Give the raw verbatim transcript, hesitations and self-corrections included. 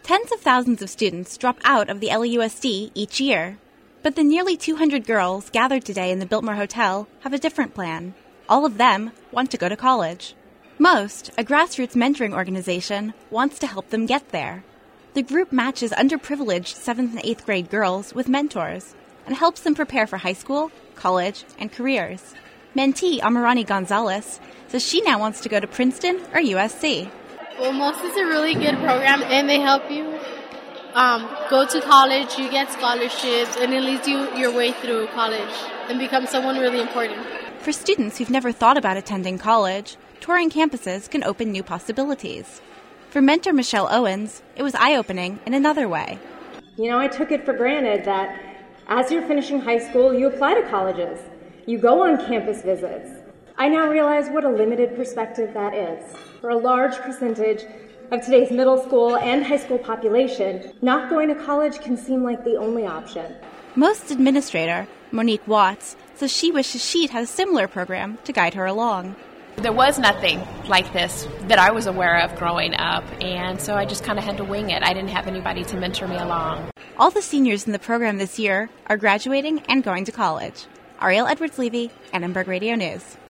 Tens of thousands of students drop out of the L A U S D each year. But the nearly two hundred girls gathered today in the Biltmore Hotel have a different plan. All of them want to go to college. Most, a grassroots mentoring organization, wants to help them get there. The group matches underprivileged seventh and eighth grade girls with mentors and helps them prepare for high school, college, and careers. Mentee Amarani Gonzalez says she now wants to go to Princeton or U S C. Well, most is a really good program, and they help you um, go to college, you get scholarships, and it leads you your way through college and become someone really important. For students who've never thought about attending college, touring campuses can open new possibilities. For mentor Michelle Owens, it was eye-opening in another way. You know, I took it for granted that as you're finishing high school, you apply to colleges. You go on campus visits. I now realize what a limited perspective that is. For a large percentage of today's middle school and high school population, not going to college can seem like the only option. Most administrator, Monique Watts, says she wishes she'd had a similar program to guide her along. There was nothing like this that I was aware of growing up, and so I just kind of had to wing it. I didn't have anybody to mentor me along. All the seniors in the program this year are graduating and going to college. Ariel Edwards-Levy, Annenberg Radio News.